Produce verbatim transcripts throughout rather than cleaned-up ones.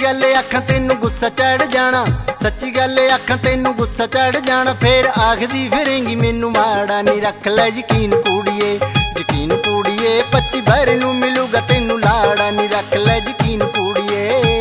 गल आखां तेनू गुस्सा चढ़ जाना, सच्ची गल आखां तेनू गुस्सा चढ़ जाना। फिर आखदी फिरेंगी मैनू माड़ा, नी रख लै यकीन कूड़िए, यकीन कूड़िए। पच्ची बारे नू मिलूगा तेनू लाड़ा, नी रख लै यकीन कूड़िए।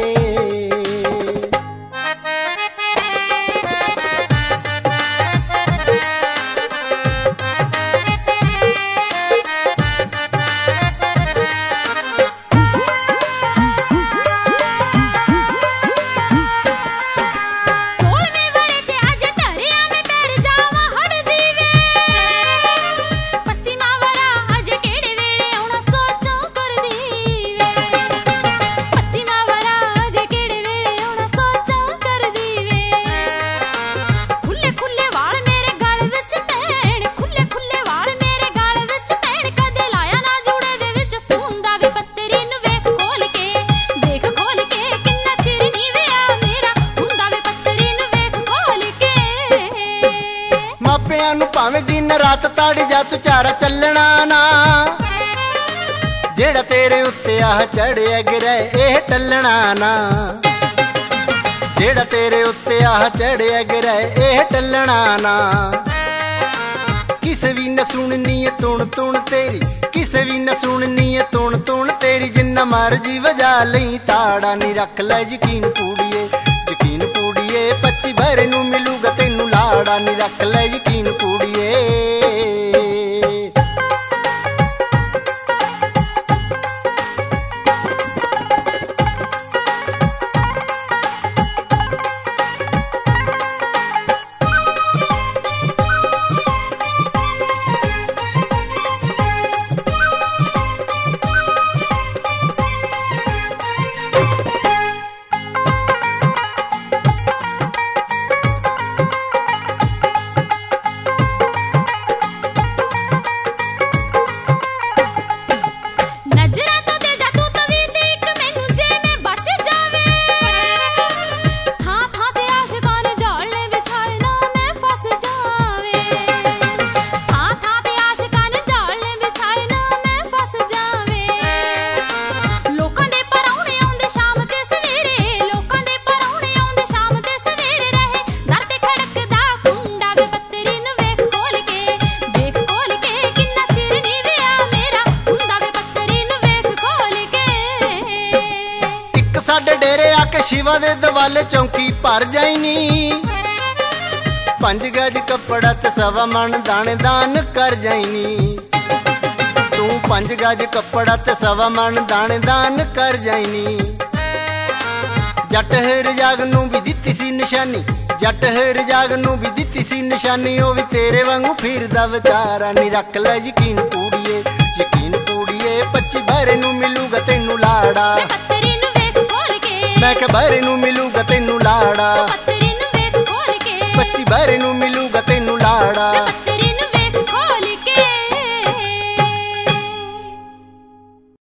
भावें दिन रात ताड़ी जा तू चारा चलना ना, जेड़ा तेरे उत्ते आह चढ़िया गिरे एह टलना ना, जेड़ा तेरे उत्ते आह चढ़िया गिरे एह टलना ना। किसे भी न सुननी है तुण तुण तेरी, किसे भी न सुननी है तुण तुण तेरी। जिन्ना मर्जी वजा लई ताड़ा, नी रख लै यकीन कूड़िए, यकीन कूड़िए। पच्ची बारे नू मिलूगा तेनू लाड़ा, नी रख लै यकीन कूड़िए। साडे डेरे आके शिवा दे दवाले चौंकी भर जाइनी, पंज गज कपड़ा ते सवा मन दाने दान कर जाइनी। तू पंज गज कपड़ा ते सवा मन दाने दान कर जाइनी। जट हिर जाग नू भी दित्ती सी निशानी, जट हिर जाग नू भी दित्ती सी निशानी। ओ भी तेरे वांगू फिरदा विचारा, नी रख लै यकीन कूड़िए, यकीन कूड़िए। पच्ची बारे नू मिलूगा तेनू लाड़ा, मैं के बारे नू